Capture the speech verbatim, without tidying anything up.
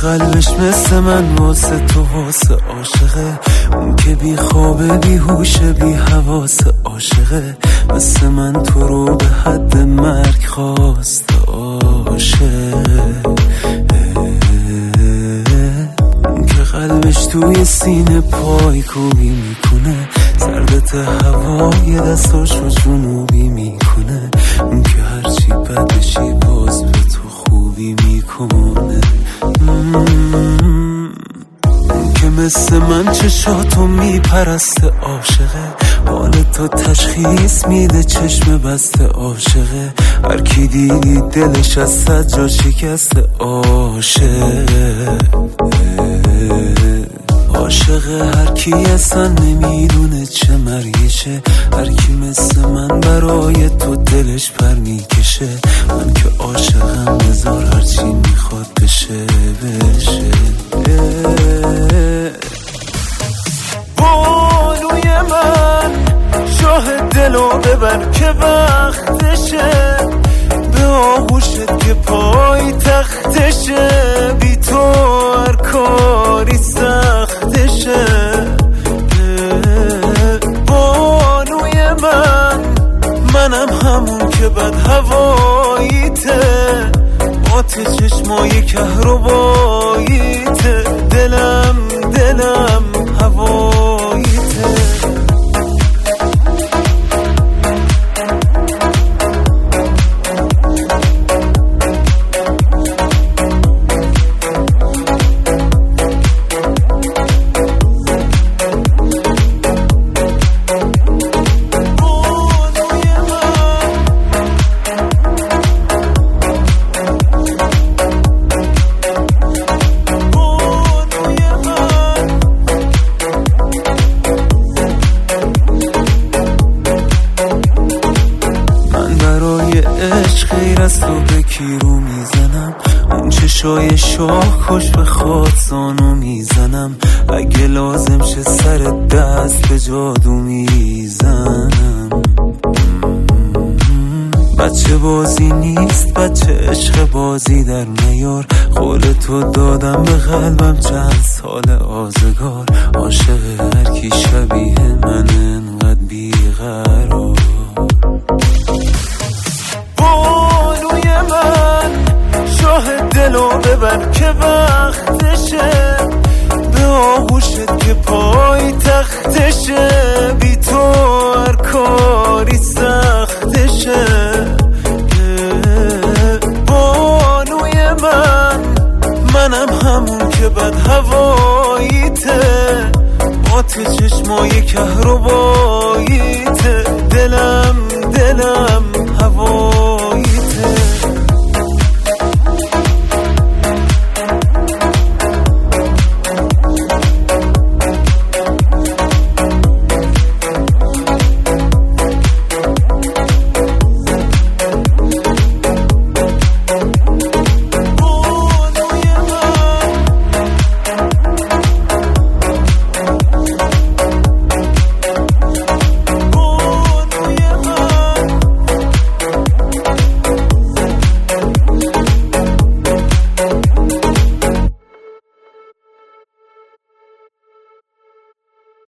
قلبش مثل من واسه تو واسه عاشقه، اون که بی خوابه بی هوشه بی حواسه عاشقه، مثل من تو رو به حد مرگ خواست عاشق، اون که قلبش توی سینه پای کوبی میکنه، سردت هوای دستاشو جنوبی میکنه، اون که هرچی بدشی باز به تو خوبی میکنه، اون که مثل من چشاتو میپرسته عاشقه، حال تو تشخیص میده چشم بسته عاشقه، هر کی دیدی دلش از صد جا شکسته عاشق، عاشق هر کی اصلا نمیدونه چه مریشه، هر کی مثل من برای تو دلش پر میکشه، من که عاشقم بذار هرچی میخواد بشه بشه. بانوی من شاه دلو ببر که وقتشه، به آغوشت که پای تختشه، بی تو هر کاری سختشه. بانوی من منم همون که بد هواییته، آت چشمای کهرباییته، دلم دلم هواییته. عشق غیر از تو به کی رو میزنم، اون چشای شاه کش به خود زانو میزنم، اگه لازم شه سر دست به جادو میزنم. بچه بازی نیست بچه عشق بازی در نیار، قول تو دادم به قلبم چند سال آزگار، عاشق هر کی شبیه من انقدر بیقرار. بانوی من شاه دلو ببر که وقتشه، به آغوشت که پای تختشه، بی تو هر کاری سختشه. بانوی من منم همون که بد هواییته، آت چشمای کهرباییته، دلم دلم